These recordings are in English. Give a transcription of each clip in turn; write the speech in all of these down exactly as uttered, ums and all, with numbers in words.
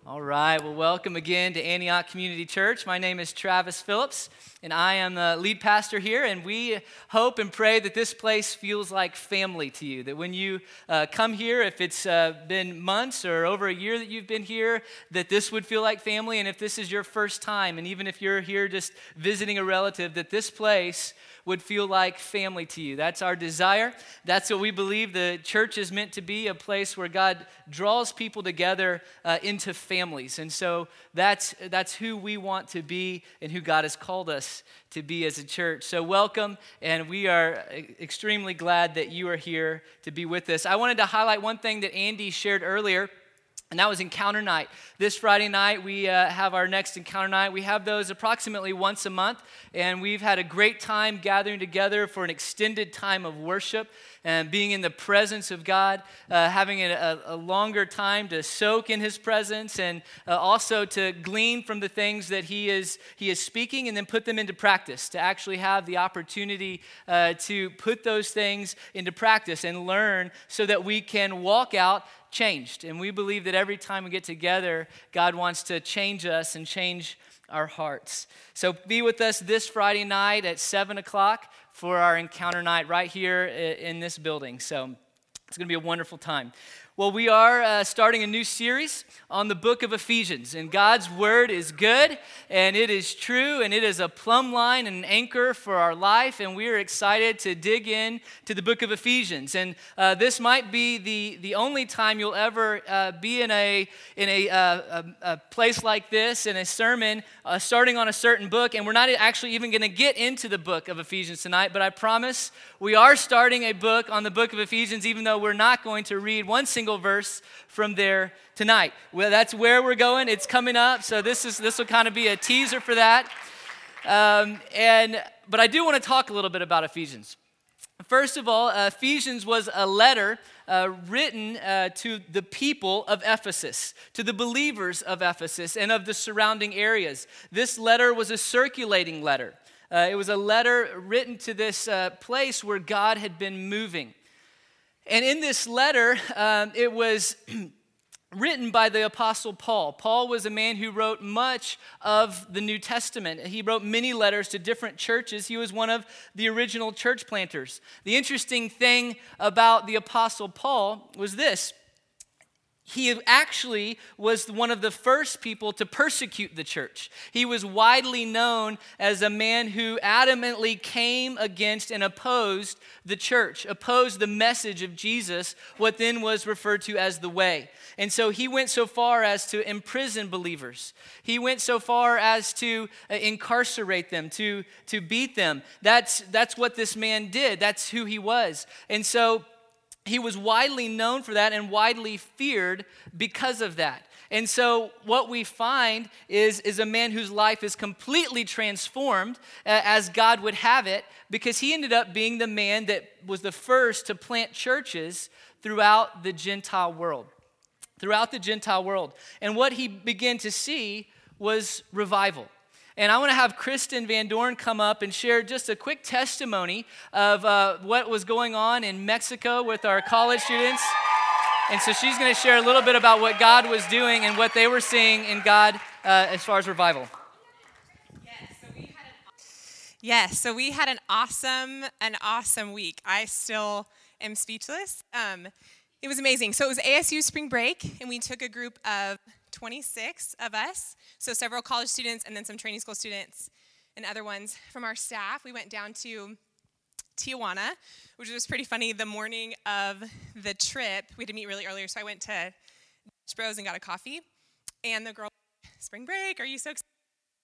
All right, well, welcome again to Antioch Community Church. My name is Travis Phillips, and I am the lead pastor here, and we hope and pray that this place feels like family to you, that when you uh, come here, if it's uh, been months or over a year that you've been here, that this would feel like family, and if this is your first time, and even if you're here just visiting a relative, that this place would feel like family to you. That's our desire. That's what we believe the church is meant to be, a place where God draws people together uh, into families. And so that's that's who we want to be and who God has called us to be as a church. So welcome, and we are extremely glad that you are here to be with us. I wanted to highlight one thing that Andy shared earlier, and that was Encounter Night. This Friday night, we uh, have our next Encounter Night. We have those approximately once a month, and we've had a great time gathering together for an extended time of worship and being in the presence of God, uh, having a, a longer time to soak in His presence, and uh, also to glean from the things that He is He is speaking, and then put them into practice, to actually have the opportunity uh, to put those things into practice and learn so that we can walk out changed. And we believe that every time we get together, God wants to change us and change our hearts. So be with us this Friday night at seven o'clock for our Encounter Night right here in this building. So it's going to be a wonderful time. Well, we are uh, starting a new series on the book of Ephesians, and God's word is good, and it is true, and it is a plumb line and an anchor for our life, and we are excited to dig in to the book of Ephesians. And uh, this might be the, the only time you'll ever uh, be in a in a, uh, a, a place like this, in a sermon, uh, starting on a certain book, and we're not actually even going to get into the book of Ephesians tonight, but I promise we are starting a book on the book of Ephesians, even though we're not going to read one single verse from there tonight. Well, that's where we're going. It's coming up, so this is this will kind of be a teaser for that. Um, and but I do want to talk a little bit about Ephesians. First of all, uh, Ephesians was a letter uh, written uh, to the people of Ephesus, to the believers of Ephesus and of the surrounding areas. This letter was a circulating letter. Uh, it was a letter written to this uh, place where God had been moving. And in this letter, um, it was written by the Apostle Paul. Paul was a man who wrote much of the New Testament. He wrote many letters to different churches. He was one of the original church planters. The interesting thing about the Apostle Paul was this. He actually was one of the first people to persecute the church. He was widely known as a man who adamantly came against and opposed the church, opposed the message of Jesus, what then was referred to as the way. And so he went so far as to imprison believers. He went so far as to incarcerate them, to, to beat them. That's, that's what this man did. That's who he was. And so he was widely known for that and widely feared because of that. And so what we find is, is a man whose life is completely transformed uh, as God would have it, because he ended up being the man that was the first to plant churches throughout the Gentile world. Throughout the Gentile world. And what he began to see was revival. And I want to have Kristen Van Dorn come up and share just a quick testimony of uh, what was going on in Mexico with our college students. And so she's going to share a little bit about what God was doing and what they were seeing in God uh, as far as revival. Yes, so we had an yes, so we had an awesome, an awesome week. I still am speechless. Um, it was amazing. So it was A S U spring break, and we took a group of twenty-six of us, so several college students and then some training school students and other ones from our staff. We went down to Tijuana, which was pretty funny. The morning of the trip, we had to meet really earlier, so I went to Dutch Bros and got a coffee, and the girl, spring break, are you so excited?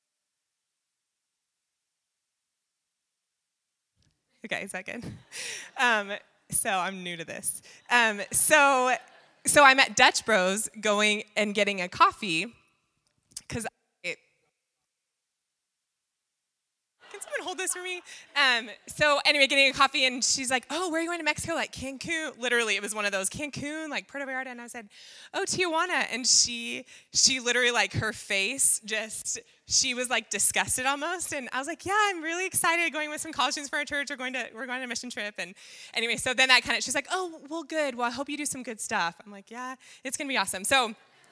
Okay, is that good? Um, so I'm new to this. Um, so... So I'm at Dutch Bros going and getting a coffee because it, can someone hold this for me? Um, so anyway, getting a coffee, and she's like, oh, where are you going to Mexico? Like Cancun? Literally, it was one of those Cancun, like Puerto Vallarta. And I said, oh, Tijuana. And she, she literally, like, her face just, she was like disgusted almost. And I was like, yeah, I'm really excited going with some college students for our church. We're going to, we're going on a mission trip. And anyway, so then that kind of, she's like, oh, well, good. Well, I hope you do some good stuff. I'm like, yeah, it's going to be awesome. So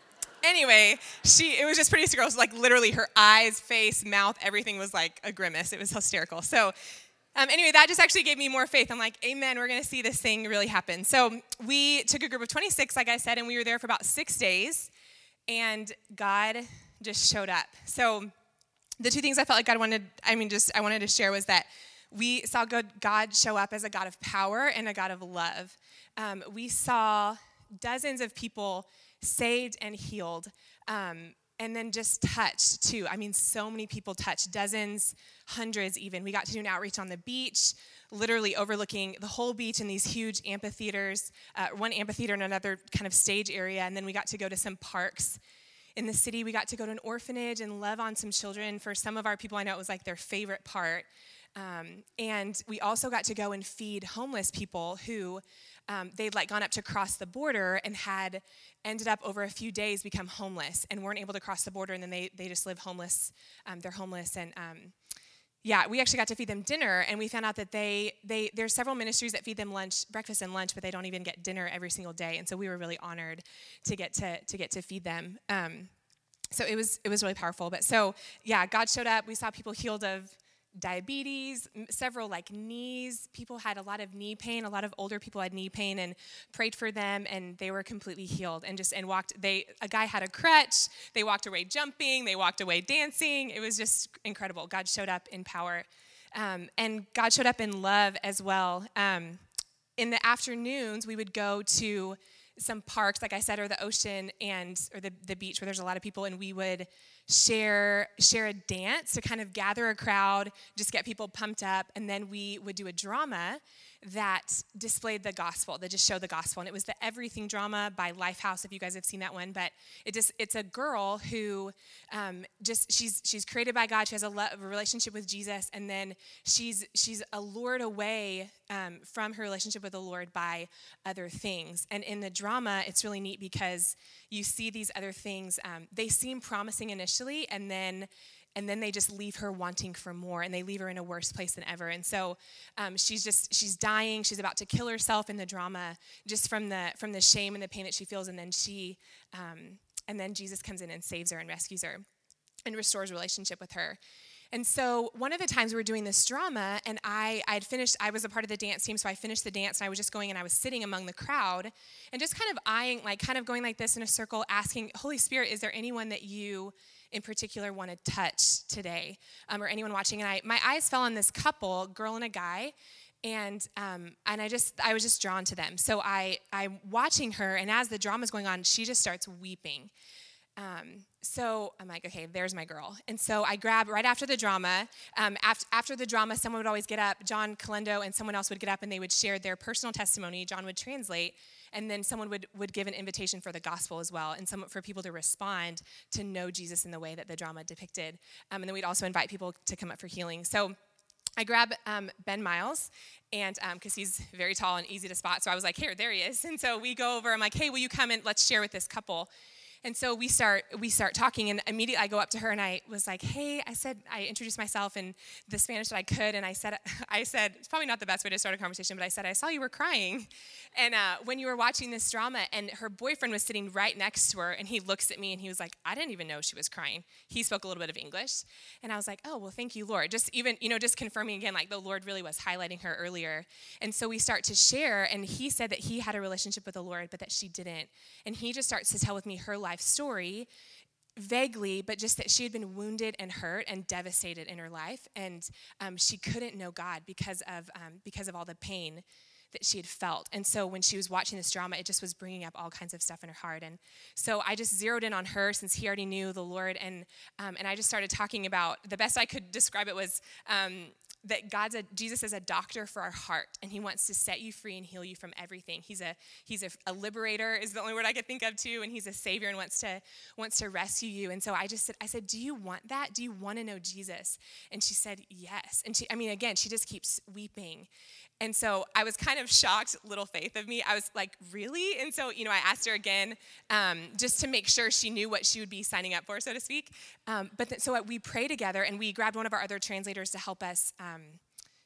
Anyway, she, it was just pretty gross. Like literally her eyes, face, mouth, everything was like a grimace. It was hysterical. So um, anyway, that just actually gave me more faith. I'm like, amen, we're going to see this thing really happen. So we took a group of twenty-six, like I said, and we were there for about six days. And God just showed up. So the two things I felt like God wanted, I mean, just I wanted to share was that we saw God, God show up as a God of power and a God of love. Um, we saw dozens of people saved and healed, um, and then just touched too. I mean, so many people touched, dozens, hundreds even. We got to do an outreach on the beach, literally overlooking the whole beach in these huge amphitheaters, uh, one amphitheater and another kind of stage area, and then we got to go to some parks in the city. We got to go to an orphanage and love on some children. For some of our people, I know it was like their favorite part. Um, and we also got to go and feed homeless people who um, they'd like gone up to cross the border and had ended up over a few days become homeless and weren't able to cross the border, and then they they just live homeless. Um, they're homeless, and um, yeah, we actually got to feed them dinner, and we found out that they they there's several ministries that feed them lunch, breakfast and lunch, but they don't even get dinner every single day, and so we were really honored to get to to get to feed them. Um, so it was it was really powerful. But so yeah, God showed up. We saw people healed of diabetes, several like knees. People had a lot of knee pain. A lot of older people had knee pain, and prayed for them, and they were completely healed. And just and walked. They a guy had a crutch. They walked away jumping. They walked away dancing. It was just incredible. God showed up in power, um, and God showed up in love as well. Um, in the afternoons, we would go to some parks, like I said, or the ocean and or the the beach where there's a lot of people, and we would share share a dance to kind of gather a crowd, just get people pumped up, and then we would do a drama that displayed the gospel, that just showed the gospel. And it was the Everything drama by Lifehouse, if you guys have seen that one. But it just it's a girl who um, just she's she's created by God. She has a, lo- a relationship with Jesus, and then she's she's allured away um, from her relationship with the Lord by other things. And in the drama, it's really neat because you see these other things. Um, they seem promising initially, and then and then they just leave her wanting for more, and they leave her in a worse place than ever. And so um, she's just she's dying. She's about to kill herself in the drama, just from the from the shame and the pain that she feels. And then she um, and then Jesus comes in and saves her and rescues her, and restores relationship with her. And so one of the times we were doing this drama, and I I had finished, I was a part of the dance team, so I finished the dance, and I was just going and I was sitting among the crowd and just kind of eyeing, like kind of going like this in a circle, asking, Holy Spirit, is there anyone that you in particular want to touch today, um, or anyone watching? And I my eyes fell on this couple, girl and a guy, and um, and I just I was just drawn to them. So I I'm watching her, and as the drama's going on, she just starts weeping. Um, so I'm like, okay, there's my girl. And so I grab right after the drama, um, after, after the drama, someone would always get up, John Calendo and someone else would get up, and they would share their personal testimony. John would translate, and then someone would, would give an invitation for the gospel as well, and some for people to respond to know Jesus in the way that the drama depicted. Um, and then we'd also invite people to come up for healing. So I grab um, Ben Miles, and because um, he's very tall and easy to spot, so I was like, here, there he is. And so we go over, I'm like, hey, will you come and let's share with this couple? And so we start we start talking, and immediately I go up to her, and I was like, hey, I said, I introduced myself in the Spanish that I could, and I said, I said, it's probably not the best way to start a conversation, but I said, I saw you were crying, and uh, when you were watching this drama, and her boyfriend was sitting right next to her, and he looks at me, and he was like, I didn't even know she was crying. He spoke a little bit of English, and I was like, oh, well, thank you, Lord. Just even, you know, just confirming again, like the Lord really was highlighting her earlier. And so we start to share, and he said that he had a relationship with the Lord, but that she didn't. And he just starts to tell with me her life story, vaguely, but just that she had been wounded and hurt and devastated in her life, and um, she couldn't know God because of um, because of all the pain that she had felt. And so when she was watching this drama, it just was bringing up all kinds of stuff in her heart. And so I just zeroed in on her, since he already knew the Lord, and um, and I just started talking about, the best I could describe it was um, that God's a, Jesus is a doctor for our heart, and he wants to set you free and heal you from everything. He's a he's a, a liberator is the only word I could think of too, and he's a savior and wants to wants to rescue you. And so I just said, I said, do you want that? Do you want to know Jesus? And she said, yes. And she, I mean, again, she just keeps weeping. And so I was kind of shocked, little faith of me. I was like, really? And so, you know, I asked her again, um, just to make sure she knew what she would be signing up for, so to speak. Um, but th- so we prayed together, and we grabbed one of our other translators to help us um,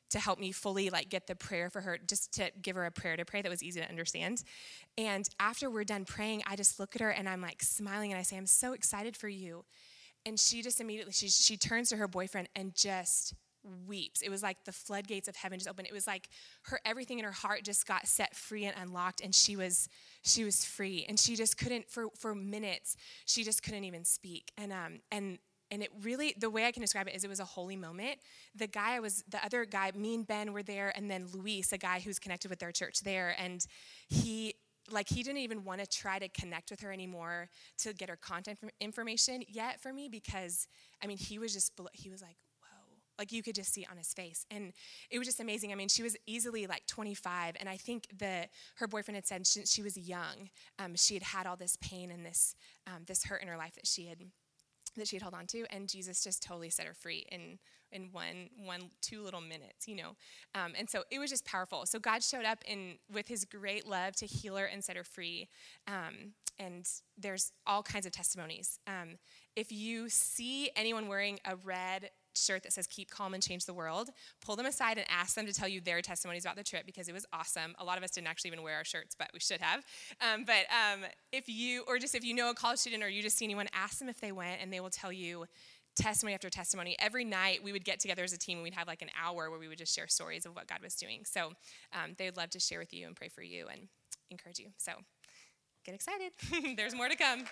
to help me fully like get the prayer for her, just to give her a prayer to pray that was easy to understand. And after we're done praying, I just look at her and I'm like smiling and I say, I'm so excited for you. And she just immediately, she she turns to her boyfriend and just weeps. It was like the floodgates of heaven just opened. It was like her, everything in her heart just got set free and unlocked, and she was she was free. And she just couldn't, for, for minutes, she just couldn't even speak. And um and and it really, the way I can describe it is it was a holy moment. The guy I was, the other guy, me and Ben were there, and then Luis, a guy who's connected with their church there, and he Like, he didn't even want to try to connect with her anymore to get her contact information yet for me, because, I mean, he was just, he was like, whoa. Like, you could just see it on his face. And it was just amazing. I mean, she was easily, like, twenty-five. And I think the, her boyfriend had said since she was young, um, she had had all this pain and this um, this hurt in her life that she had that she had held on to. And Jesus just totally set her free in in one, one, two little minutes, you know. Um, and so it was just powerful. So God showed up in with his great love to heal her and set her free. Um, and there's all kinds of testimonies. Um, if you see anyone wearing a red shirt that says "Keep Calm and Change the World," pull them aside and ask them to tell you their testimonies about the trip, because it was awesome. A lot of us didn't actually even wear our shirts, but we should have. Um, but um, if you, or just if you know a college student or you just see anyone, ask them if they went, and they will tell you testimony after testimony. Every night we would get together as a team and we'd have like an hour where we would just share stories of what God was doing. So um, they would love to share with you and pray for you and encourage you. So get excited. There's more to come.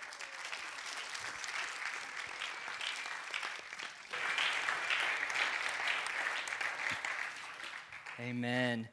Amen.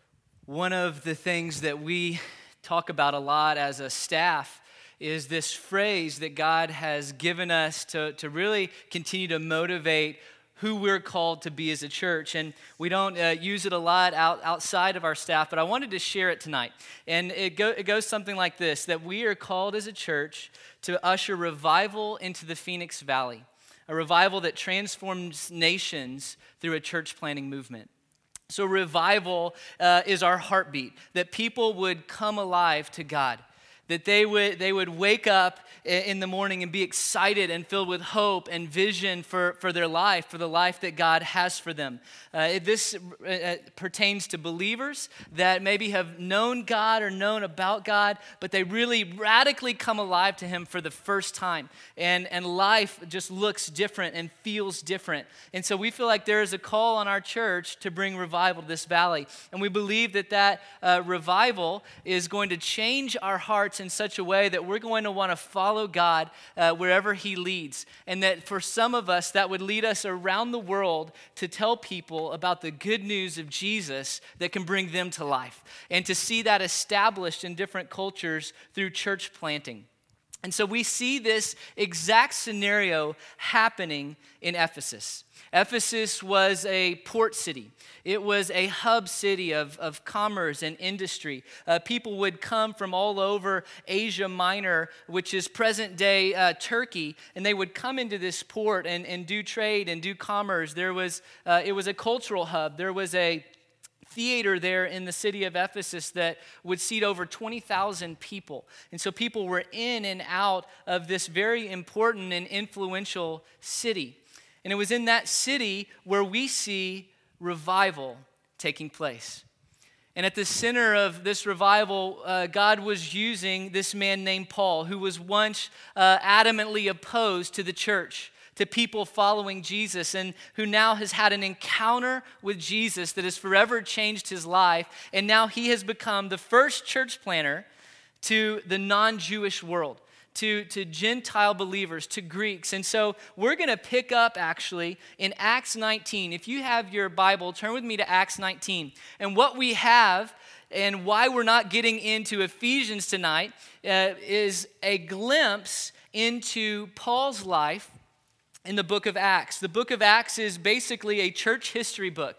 One of the things that we talk about a lot as a staff is this phrase that God has given us to, to really continue to motivate who we're called to be as a church. And we don't uh, use it a lot out, outside of our staff, but I wanted to share it tonight. And it, go, it goes something like this, that we are called as a church to usher revival into the Phoenix Valley, a revival that transforms nations through a church planting movement. So revival uh, is our heartbeat, that people would come alive to God, that they would they would wake up in the morning and be excited and filled with hope and vision for, for their life, for the life that God has for them. Uh, this uh, pertains to believers that maybe have known God or known about God, but they really radically come alive to Him for the first time. And, and life just looks different and feels different. And so we feel like there is a call on our church to bring revival to this valley. And we believe that that uh, revival is going to change our hearts in such a way that we're going to want to follow God uh, wherever He leads. And that for some of us, that would lead us around the world to tell people about the good news of Jesus that can bring them to life. And to see that established in different cultures through church planting. And so we see this exact scenario happening in Ephesus. Ephesus was a port city. It was a hub city of, of commerce and industry. Uh, people would come from all over Asia Minor, which is present-day uh, Turkey, and they would come into this port and, and do trade and do commerce. There was, uh, it was a cultural hub. There was a theater there in the city of Ephesus that would seat over twenty thousand people. And so people were in and out of this very important and influential city. And it was in that city where we see revival taking place. And at the center of this revival, uh, God was using this man named Paul, who was once uh, adamantly opposed to the church, to people following Jesus, and who now has had an encounter with Jesus that has forever changed his life. And now he has become the first church planter to the non-Jewish world, to, to Gentile believers, to Greeks. And so we're going to pick up actually in Acts nineteen. If you have your Bible, turn with me to Acts nineteen. And what we have and why we're not getting into Ephesians tonight uh, is a glimpse into Paul's life in the book of Acts. The book of Acts is basically a church history book.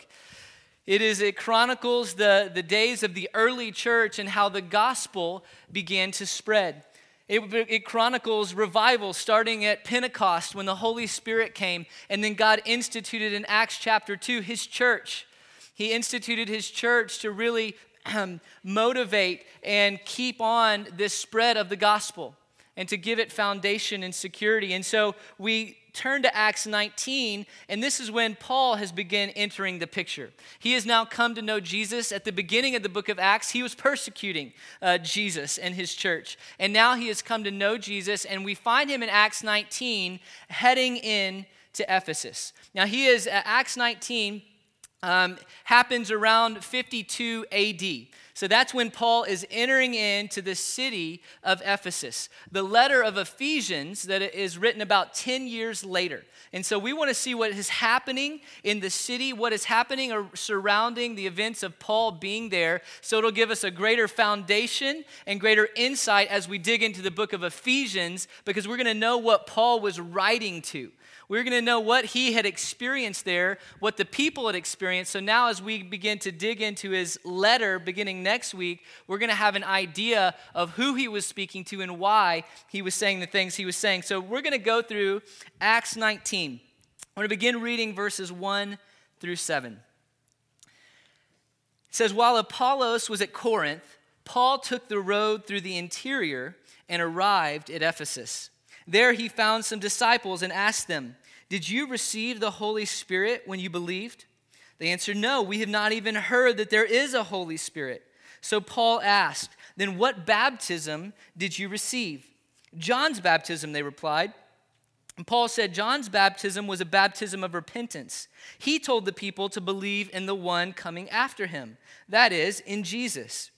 It is, it chronicles the, the days of the early church and how the gospel began to spread. It, it chronicles revival starting at Pentecost when the Holy Spirit came, and then God instituted in Acts chapter two his church. He instituted his church to really um, motivate and keep on this spread of the gospel. and to give it foundation and security. And so we turn to Acts nineteen, and this is when Paul has begun entering the picture. He has now come to know Jesus. At the beginning of the book of Acts, he was persecuting uh, Jesus and his church. And now he has come to know Jesus, and we find him in Acts nineteen heading in to Ephesus. Now he is, uh, Acts nineteen um, happens around fifty-two A D. So that's when Paul is entering into the city of Ephesus. The letter of Ephesians that is written about ten years later. And so we want to see what is happening in the city, what is happening surrounding the events of Paul being there. So it'll give us a greater foundation and greater insight as we dig into the book of Ephesians, because we're going to know what Paul was writing to. We're going to know what he had experienced there, what the people had experienced. So now as we begin to dig into his letter beginning next week, we're going to have an idea of who he was speaking to and why he was saying the things he was saying. So we're going to go through Acts nineteen. I'm going to begin reading verses one through seven. It says, while Apollos was at Corinth, Paul took the road through the interior and arrived at Ephesus. There he found some disciples and asked them, did you receive the Holy Spirit when you believed? They answered, no, we have not even heard that there is a Holy Spirit. So Paul asked, then what baptism did you receive? John's baptism, they replied. And Paul said, John's baptism was a baptism of repentance. He told the people to believe in the one coming after him, that is, in Jesus.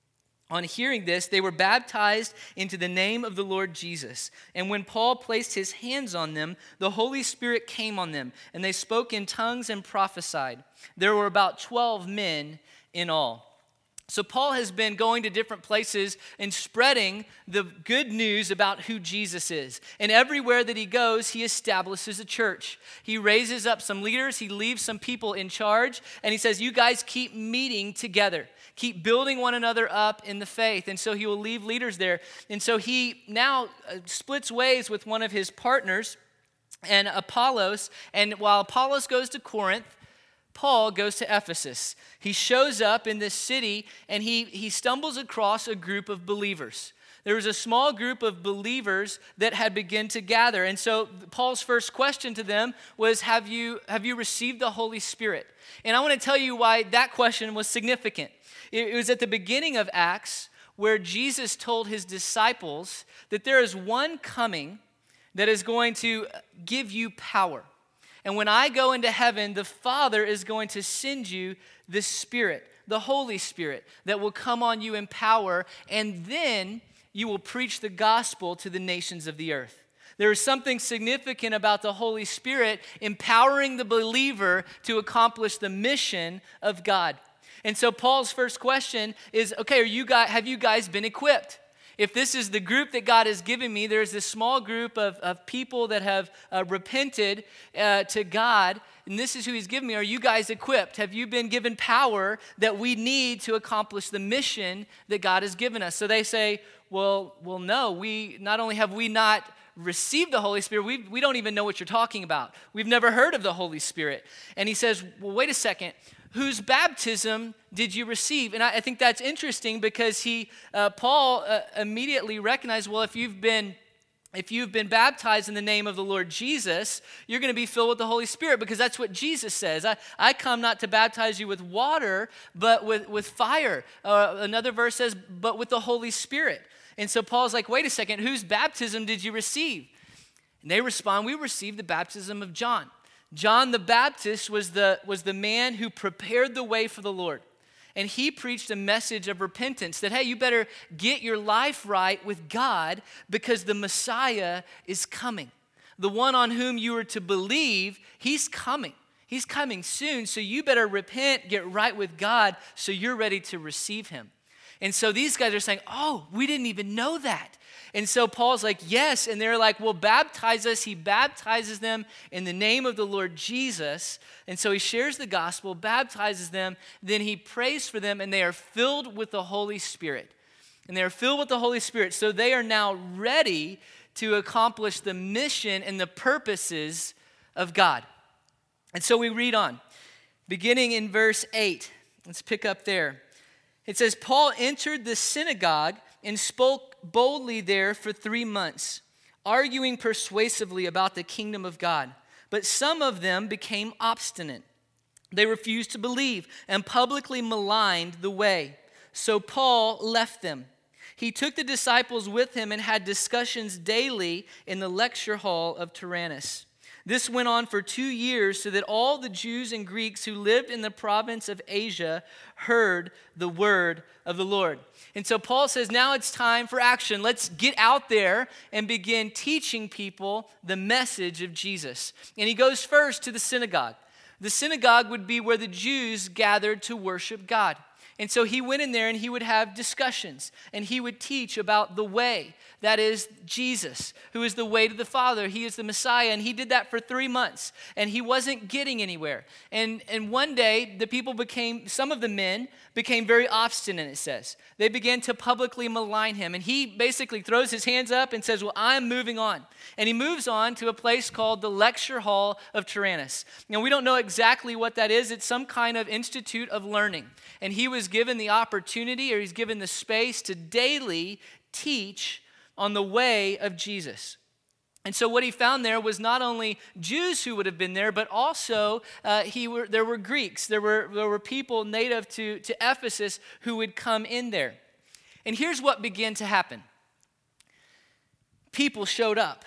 On hearing this, they were baptized into the name of the Lord Jesus. And when Paul placed his hands on them, the Holy Spirit came on them, and they spoke in tongues and prophesied. There were about twelve men in all. So Paul has been going to different places and spreading the good news about who Jesus is. And everywhere that he goes, he establishes a church. He raises up some leaders. He leaves some people in charge. And he says, you guys keep meeting together. Keep building one another up in the faith. And so he will leave leaders there. And so he now splits ways with one of his partners and Apollos. And while Apollos goes to Corinth, Paul goes to Ephesus. He shows up in this city and he, he stumbles across a group of believers. There was a small group of believers that had begun to gather. And so Paul's first question to them was, have you, have you received the Holy Spirit? And I want to tell you why that question was significant. It was at the beginning of Acts where Jesus told his disciples that there is one coming that is going to give you power. And when I go into heaven, the Father is going to send you the Spirit, the Holy Spirit, that will come on you in power, and then you will preach the gospel to the nations of the earth. There is something significant about the Holy Spirit empowering the believer to accomplish the mission of God. And so Paul's first question is, okay, are you guys, have you guys been equipped? If this is the group that God has given me, there's this small group of, of people that have uh, repented uh, to God, and this is who he's given me. Are you guys equipped? Have you been given power that we need to accomplish the mission that God has given us? So they say, well, well, no, we not only have we not received the Holy Spirit, we, we don't even know what you're talking about. We've never heard of the Holy Spirit. And he says, well, wait a second. Whose baptism did you receive? And I, I think that's interesting because he, uh, Paul uh, immediately recognized, well, if you've been if you've been baptized in the name of the Lord Jesus, you're going to be filled with the Holy Spirit, because that's what Jesus says. I, I come not to baptize you with water, but with, with fire. Uh, another verse says, but with the Holy Spirit. And so Paul's like, wait a second, whose baptism did you receive? And they respond, we received the baptism of John. John the Baptist was the, was the man who prepared the way for the Lord. And he preached a message of repentance that, hey, you better get your life right with God because the Messiah is coming. The one on whom you are to believe, he's coming. He's coming soon, so you better repent, get right with God so you're ready to receive him. And so these guys are saying, oh, we didn't even know that. And so Paul's like, yes. And they're like, well, baptize us. He baptizes them in the name of the Lord Jesus. And so he shares the gospel, baptizes them. Then he prays for them, and they are filled with the Holy Spirit. And they are filled with the Holy Spirit. So they are now ready to accomplish the mission and the purposes of God. And so we read on, beginning in verse eight. Let's pick up there. It says, Paul entered the synagogue and spoke boldly there for three months, arguing persuasively about the kingdom of God. But some of them became obstinate. They refused to believe and publicly maligned the way. So Paul left them. He took the disciples with him and had discussions daily in the lecture hall of Tyrannus. This went on for two years so that all the Jews and Greeks who lived in the province of Asia heard the word of the Lord. And so Paul says, now it's time for action. Let's get out there and begin teaching people the message of Jesus. And he goes first to the synagogue. The synagogue would be where the Jews gathered to worship God. And so he went in there and he would have discussions and he would teach about the way, that is Jesus, who is the way to the Father. He is the Messiah, and he did that for three months and he wasn't getting anywhere. And, and one day the people became, some of the men became very obstinate, it says. They began to publicly malign him, and he basically throws his hands up and says, well, I'm moving on. And he moves on to a place called the lecture hall of Tyrannus. Now, we don't know exactly what that is. It's some kind of institute of learning. And he was given the opportunity, or he's given the space to daily teach on the way of Jesus. And so what he found there was not only Jews who would have been there, but also uh, he were, there were Greeks. There were, there were people native to, to Ephesus who would come in there. And here's what began to happen. People showed up.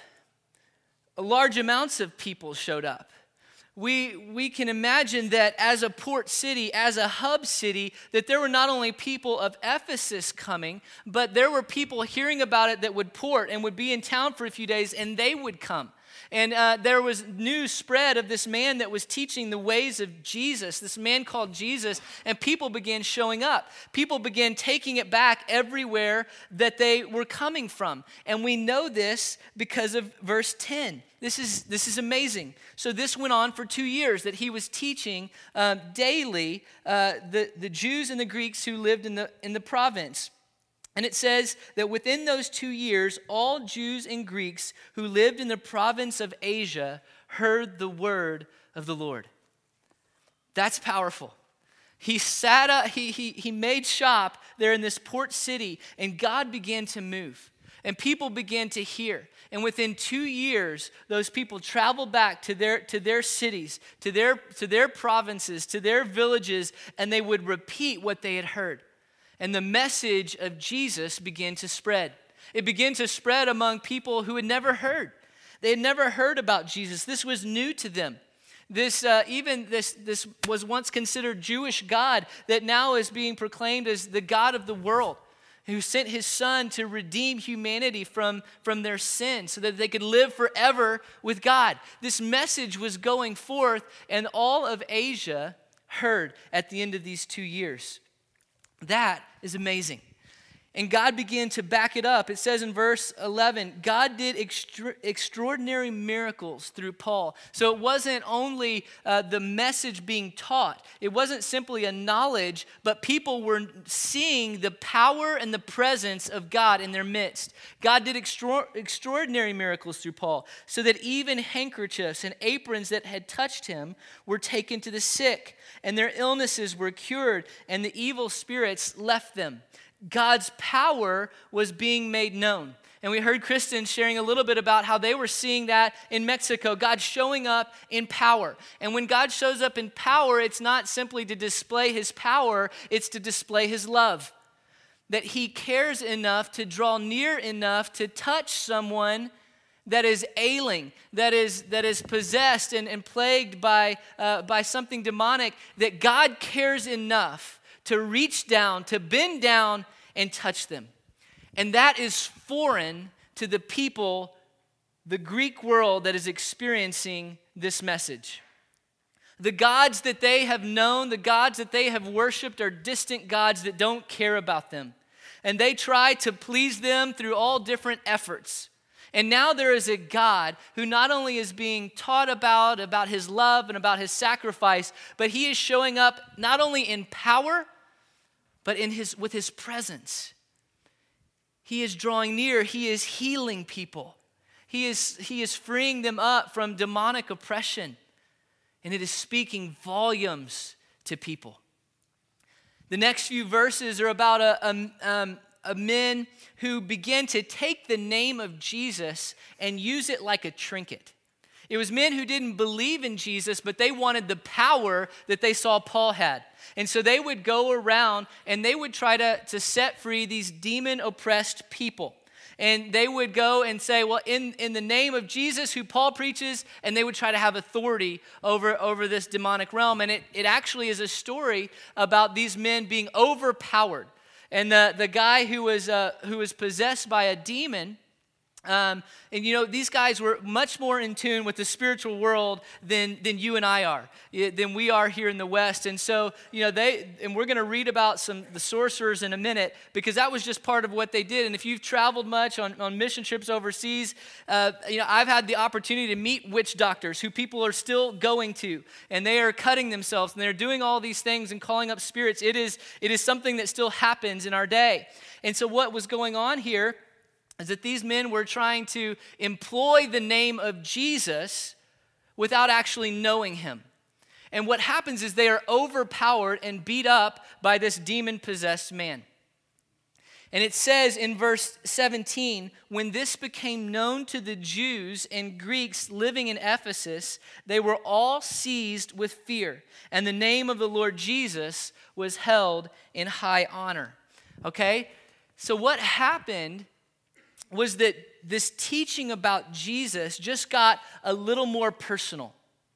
Large amounts of people showed up. We, we can imagine that as a port city, as a hub city, that there were not only people of Ephesus coming, but there were people hearing about it that would port and would be in town for a few days, and they would come. And uh, there was news spread of this man that was teaching the ways of Jesus, this man called Jesus, and people began showing up. People began taking it back everywhere that they were coming from. And we know this because of verse ten. This is, this is amazing. So this went on for two years that he was teaching uh, daily uh, the, the Jews and the Greeks who lived in the, in the province. And it says that within those two years, all Jews and Greeks who lived in the province of Asia heard the word of the Lord. That's powerful. He sat up, he, he, he made shop there in this port city, and God began to move. And people began to hear. And within two years, those people traveled back to their, to their cities, to their, to their provinces, to their villages, and they would repeat what they had heard. And the message of Jesus began to spread. It began to spread among people who had never heard. They had never heard about Jesus. This was new to them. This uh, even this this was once considered Jewish God that now is being proclaimed as the God of the world, who sent his son to redeem humanity from, from their sin so that they could live forever with God. This message was going forth, and all of Asia heard at the end of these two years. That is amazing. And God began to back it up. It says in verse eleven, God did extra- extraordinary miracles through Paul. So it wasn't only uh, the message being taught. It wasn't simply a knowledge, but people were seeing the power and the presence of God in their midst. God did extra- extraordinary miracles through Paul, so that even handkerchiefs and aprons that had touched him were taken to the sick, and their illnesses were cured, and the evil spirits left them. God's power was being made known. And we heard Kristen sharing a little bit about how they were seeing that in Mexico, God showing up in power. And when God shows up in power, it's not simply to display his power, it's to display his love. That he cares enough to draw near enough to touch someone that is ailing, that is that is possessed and, and plagued by, uh, by something demonic, that God cares enough to reach down, to bend down and touch them. And that is foreign to the people, the Greek world that is experiencing this message. The gods that they have known, the gods that they have worshiped are distant gods that don't care about them. And they try to please them through all different efforts. And now there is a God who not only is being taught about, about his love and about his sacrifice, but he is showing up not only in power, but in his with his presence. He is drawing near. He is healing people. He is, he is freeing them up from demonic oppression. And it is speaking volumes to people. The next few verses are about a, a, um, of men who began to take the name of Jesus and use it like a trinket. It was men who didn't believe in Jesus, but they wanted the power that they saw Paul had. And so they would go around and they would try to, to set free these demon-oppressed people. And they would go and say, well, in, in the name of Jesus, who Paul preaches, and they would try to have authority over, over this demonic realm. And it, it actually is a story about these men being overpowered. And the, the guy who was, uh, who was possessed by a demon, Um, and you know, these guys were much more in tune with the spiritual world than, than you and I are, than we are here in the West. And so, you know, they, and we're going to read about some the sorcerers in a minute, because that was just part of what they did. And if you've traveled much on, on mission trips overseas, uh, you know, I've had the opportunity to meet witch doctors who people are still going to, and they are cutting themselves, and they're doing all these things and calling up spirits. It is, it is something that still happens in our day. And so what was going on here is that these men were trying to employ the name of Jesus without actually knowing him. And what happens is they are overpowered and beat up by this demon-possessed man. And it says in verse seventeen, when this became known to the Jews and Greeks living in Ephesus, they were all seized with fear, and the name of the Lord Jesus was held in high honor. Okay? So what happened was that this teaching about Jesus just got a little more personal.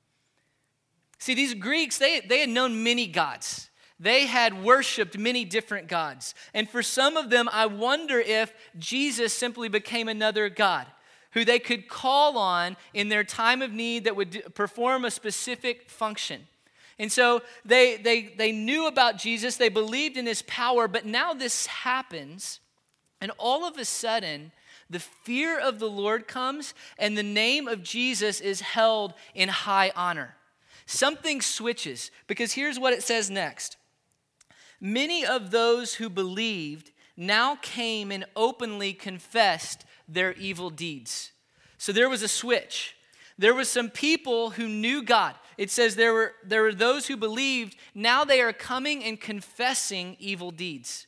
See, these Greeks, they, they had known many gods. They had worshiped many different gods. And for some of them, I wonder if Jesus simply became another god who they could call on in their time of need that would do, perform a specific function. And so they, they, they knew about Jesus, they believed in his power, but now this happens, and all of a sudden, the fear of the Lord comes, and the name of Jesus is held in high honor. Something switches, because here's what it says next. Many of those who believed now came and openly confessed their evil deeds. So there was a switch. There were some people who knew God. It says there were, there were those who believed. Now they are coming and confessing evil deeds.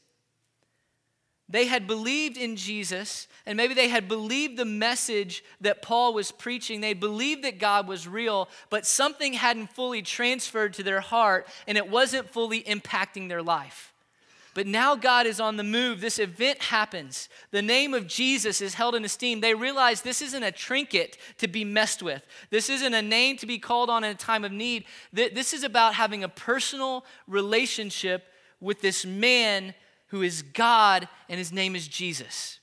They had believed in Jesus, and maybe they had believed the message that Paul was preaching. They believed that God was real, but something hadn't fully transferred to their heart, and it wasn't fully impacting their life. But now God is on the move. This event happens. The name of Jesus is held in esteem. They realize this isn't a trinket to be messed with. This isn't a name to be called on in a time of need. This is about having a personal relationship with this man who is God, and his name is Jesus.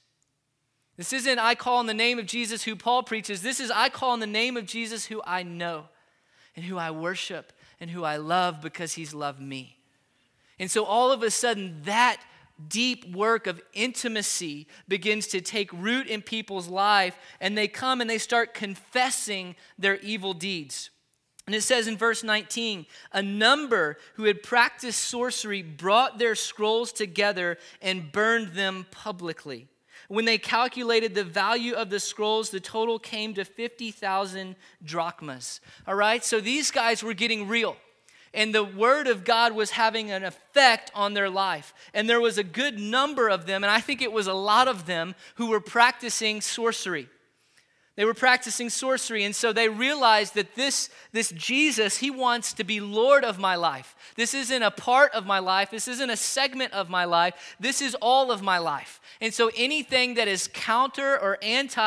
This isn't I call in the name of Jesus who Paul preaches. This is I call in the name of Jesus who I know and who I worship and who I love because he's loved me. And so all of a sudden that deep work of intimacy begins to take root in people's life, and they come and they start confessing their evil deeds. And it says in verse nineteen, a number who had practiced sorcery brought their scrolls together and burned them publicly. When they calculated the value of the scrolls, the total came to fifty thousand drachmas. All right, so these guys were getting real. And the word of God was having an effect on their life. And there was a good number of them, and I think it was a lot of them, who were practicing sorcery. They were practicing sorcery, and so they realized that this, this Jesus, he wants to be Lord of my life. This isn't a part of my life. This isn't a segment of my life. This is all of my life. And so anything that is counter or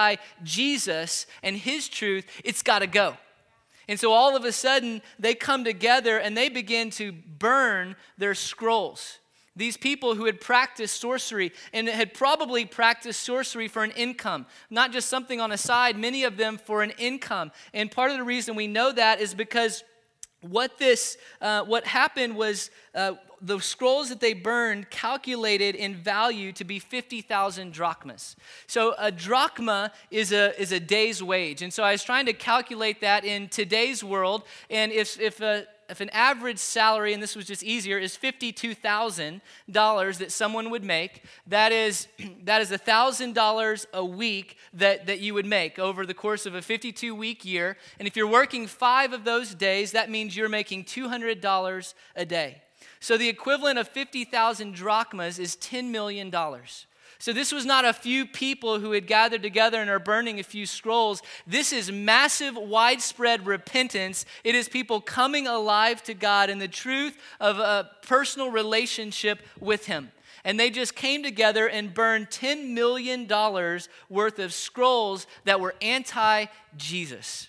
anti-Jesus and his truth, it's got to go. And so all of a sudden, they come together and they begin to burn their scrolls. These people who had practiced sorcery and had probably practiced sorcery for an income, not just something on a side, many of them for an income. And part of the reason we know that is because what this, uh, what happened was uh, the scrolls that they burned calculated in value to be fifty thousand drachmas. So a drachma is a is a day's wage. And so I was trying to calculate that in today's world, and if if a If an average salary, and this was just easier, is fifty-two thousand dollars that someone would make, that is that is one thousand dollars a week that, that you would make over the course of a fifty-two-week year. And if you're working five of those days, that means you're making two hundred dollars a day. So the equivalent of fifty thousand drachmas is ten million dollars. So this was not a few people who had gathered together and are burning a few scrolls. This is massive, widespread repentance. It is people coming alive to God in the truth of a personal relationship with him. And they just came together and burned ten million dollars worth of scrolls that were anti-Jesus.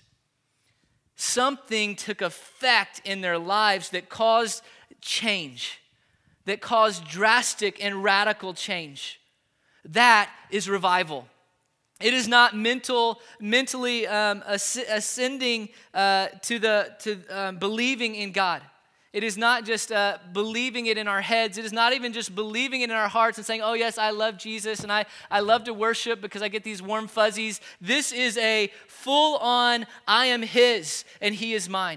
Something took effect in their lives that caused change, that caused drastic and radical change. That is revival. It is not mental, mentally um, ascending uh, to the to um, believing in God. It is not just uh, believing it in our heads. It is not even just believing it in our hearts and saying, oh yes, I love Jesus and I, I love to worship because I get these warm fuzzies. This is a full-on, I am his and he is mine.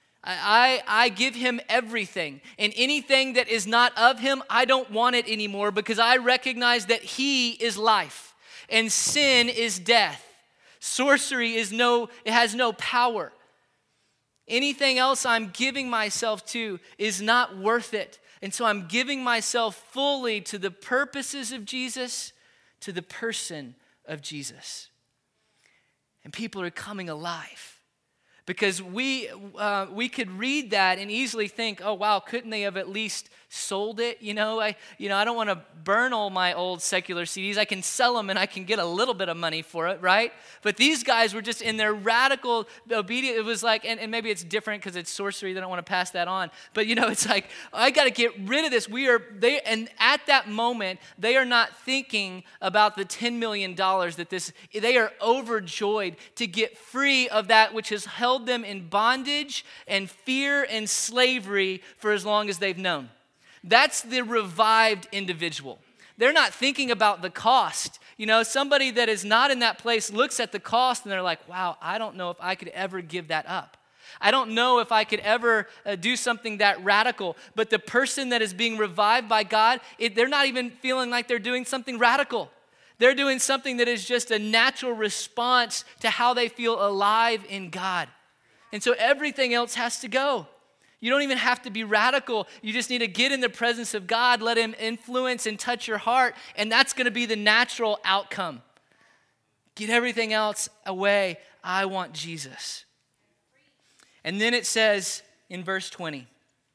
I, I give him everything, and anything that is not of him, I don't want it anymore because I recognize that he is life and sin is death. Sorcery is no, it has no power. Anything else I'm giving myself to is not worth it. And so I'm giving myself fully to the purposes of Jesus, to the person of Jesus. And people are coming alive. Because we uh, we could read that and easily think, oh wow, couldn't they have at least sold it? You know, I you know I don't want to burn all my old secular C Ds. I can sell them and I can get a little bit of money for it, right? But these guys were just in their radical obedience. It was like, and, and maybe it's different because it's sorcery. They don't want to pass that on. But you know, it's like I got to get rid of this. We are they, and at that moment they are not thinking about the ten million dollars that this. They are overjoyed to get free of that which has held them in bondage and fear and slavery for as long as they've known. That's the revived individual. They're not thinking about the cost. You know, somebody that is not in that place looks at the cost and they're like, wow, I don't know if I could ever give that up. I don't know if I could ever uh, do something that radical. But the person that is being revived by God, it, they're not even feeling like they're doing something radical. They're doing something that is just a natural response to how they feel alive in God. And so everything else has to go. You don't even have to be radical. You just need to get in the presence of God, let him influence and touch your heart, and that's going to be the natural outcome. Get everything else away. I want Jesus. And then it says in verse twenty,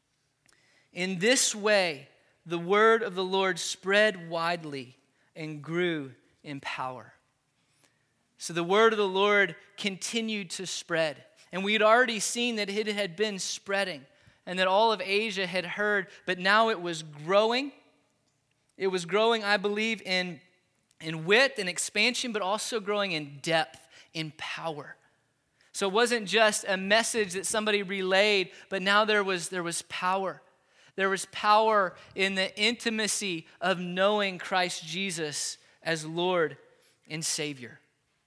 in this way, the word of the Lord spread widely and grew in power. So the word of the Lord continued to spread. And we had already seen that it had been spreading and that all of Asia had heard, but now it was growing. It was growing, I believe, in, in width and expansion, but also growing in depth, in power. So it wasn't just a message that somebody relayed, but now there was, there was power. There was power in the intimacy of knowing Christ Jesus as Lord and Savior.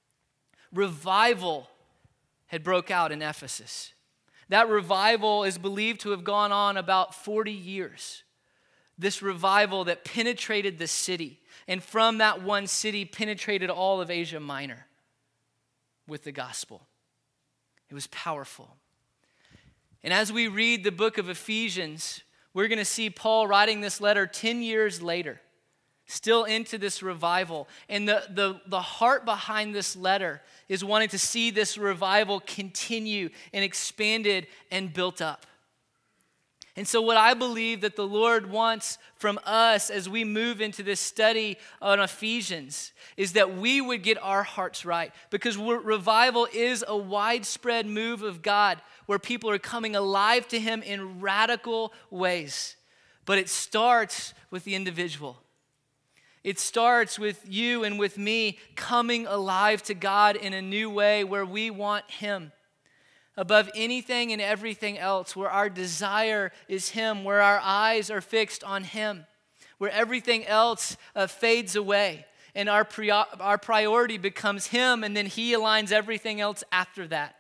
Revival had broke out in Ephesus. That revival is believed to have gone on about forty years. This revival that penetrated the city, and from that one city penetrated all of Asia Minor with the gospel. It was powerful. And as we read the book of Ephesians, we're going to see Paul writing this letter ten years later, still into this revival. And the, the, the heart behind this letter is wanting to see this revival continue and expanded and built up. And so what I believe that the Lord wants from us as we move into this study on Ephesians is that we would get our hearts right. Because revival is a widespread move of God where people are coming alive to him in radical ways. But it starts with the individual. It starts with you and with me coming alive to God in a new way where we want him above anything and everything else, where our desire is him, where our eyes are fixed on him, where everything else uh, fades away and our, pre- our priority becomes him, and then he aligns everything else after that.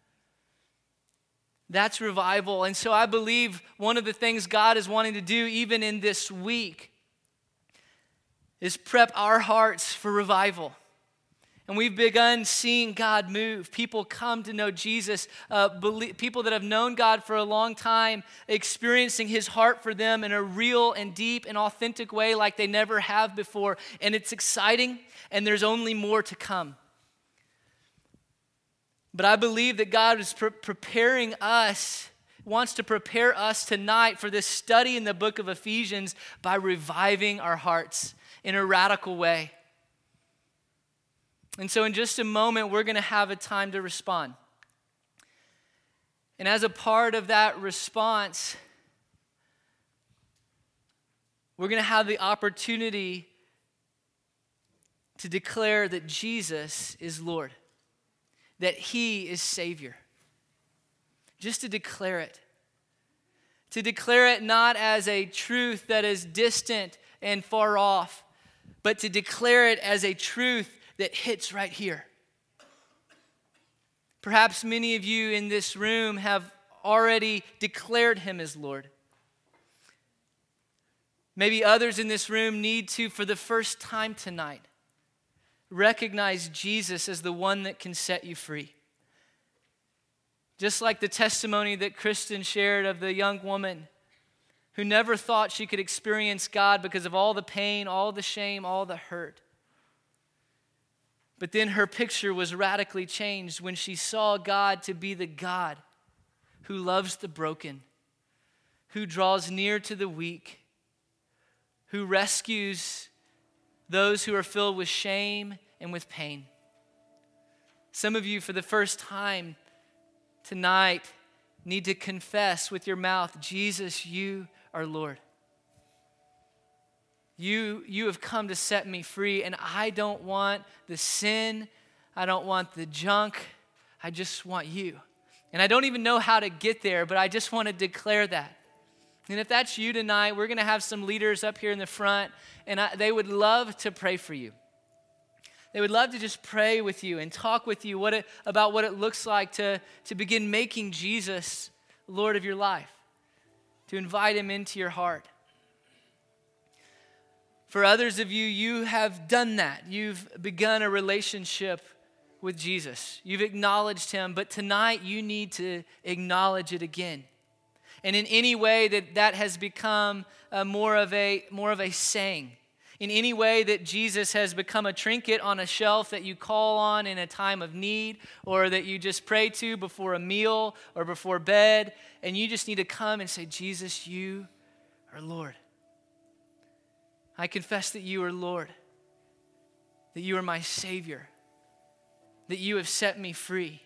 That's revival. And so I believe one of the things God is wanting to do even in this week is prep our hearts for revival. And we've begun seeing God move. People come to know Jesus. Uh, believe, people that have known God for a long time, experiencing his heart for them in a real and deep and authentic way like they never have before. And it's exciting, and there's only more to come. But I believe that God is pre- preparing us, wants to prepare us tonight for this study in the book of Ephesians by reviving our hearts in a radical way. And so in just a moment, we're going to have a time to respond. And as a part of that response, we're going to have the opportunity to declare that Jesus is Lord, that he is Savior. Just to declare it. To declare it not as a truth that is distant and far off, but to declare it as a truth that hits right here. Perhaps many of you in this room have already declared him as Lord. Maybe others in this room need to, for the first time tonight, recognize Jesus as the one that can set you free. Just like the testimony that Kristen shared of the young woman who never thought she could experience God because of all the pain, all the shame, all the hurt. But then her picture was radically changed when she saw God to be the God who loves the broken, who draws near to the weak, who rescues those who are filled with shame and with pain. Some of you, for the first time tonight, need to confess with your mouth, Jesus, you are Lord. You, you have come to set me free, and I don't want the sin. I don't want the junk. I just want you. And I don't even know how to get there, but I just want to declare that. And if that's you tonight, we're going to have some leaders up here in the front, and I, they would love to pray for you. They would love to just pray with you and talk with you what it, about what it looks like to, to begin making Jesus Lord of your life, to invite him into your heart. For others of you, you have done that. You've begun a relationship with Jesus. You've acknowledged him, but tonight you need to acknowledge it again. And in any way that that has become uh, more of a more of a saying, in any way that Jesus has become a trinket on a shelf that you call on in a time of need, or that you just pray to before a meal or before bed, and you just need to come and say, Jesus, you are Lord. I confess that you are Lord, that you are my Savior, that you have set me free.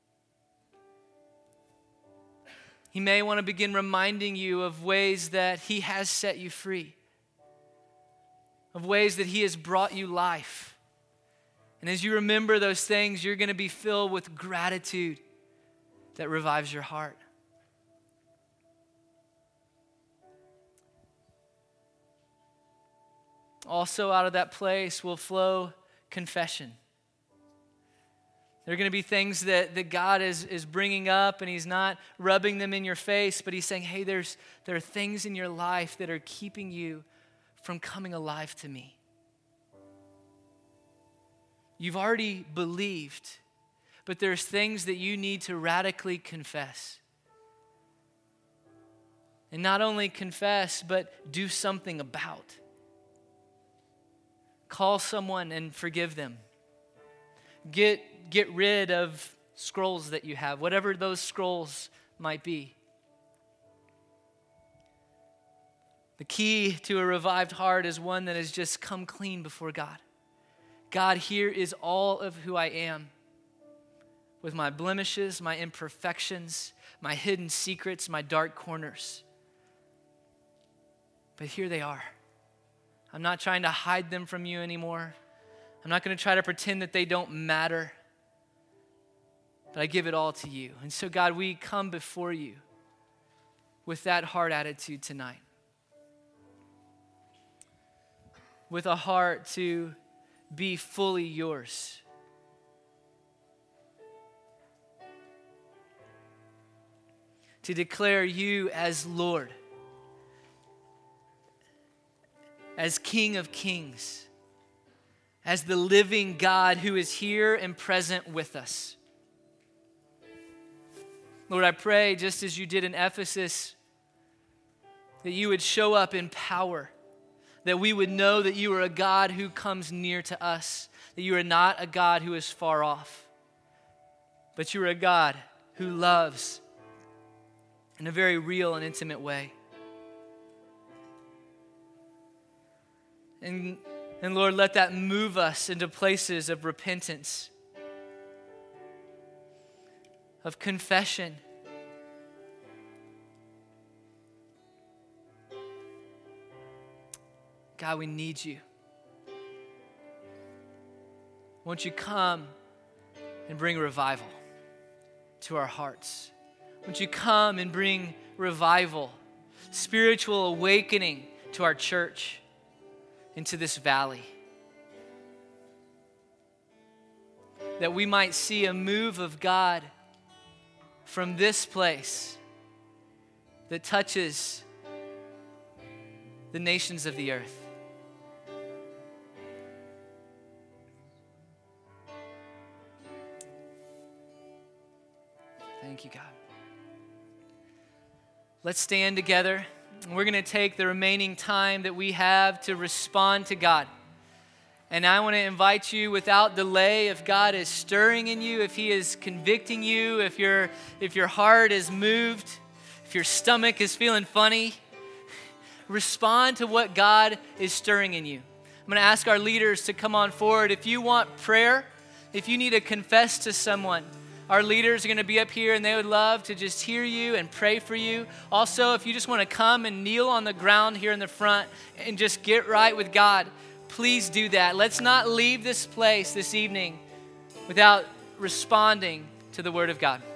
He may want to begin reminding you of ways that he has set you free, of ways that he has brought you life. And as you remember those things, you're going to be filled with gratitude that revives your heart. Also out of that place will flow confession. There are going to be things that, that God is, is bringing up, and he's not rubbing them in your face, but he's saying, hey, there's, there are things in your life that are keeping you from coming alive to me. You've already believed, but there's things that you need to radically confess. And not only confess, but do something about. Call someone and forgive them. Get, get rid of scrolls that you have, whatever those scrolls might be. The key to a revived heart is one that has just come clean before God. God, here is all of who I am, with my blemishes, my imperfections, my hidden secrets, my dark corners. But here they are. I'm not trying to hide them from you anymore. I'm not going to try to pretend that they don't matter. But I give it all to you. And so, God, we come before you with that heart attitude tonight. With a heart to be fully yours. To declare you as Lord, as King of Kings, as the living God who is here and present with us. Lord, I pray, just as you did in Ephesus, that you would show up in power, that we would know that you are a God who comes near to us, that you are not a God who is far off, but you are a God who loves in a very real and intimate way. And, and Lord, let that move us into places of repentance, of confession, God, we need you. Won't you come and bring revival to our hearts? Won't you come and bring revival, spiritual awakening to our church, into this valley? That we might see a move of God from this place that touches the nations of the earth. Thank you, God. Let's stand together. We're going to take the remaining time that we have to respond to God. And I want to invite you without delay, if God is stirring in you, if he is convicting you, if your if your heart is moved, if your stomach is feeling funny, respond to what God is stirring in you. I'm going to ask our leaders to come on forward. If you want prayer, if you need to confess to someone, our leaders are going to be up here and they would love to just hear you and pray for you. Also, if you just want to come and kneel on the ground here in the front and just get right with God, please do that. Let's not leave this place this evening without responding to the Word of God.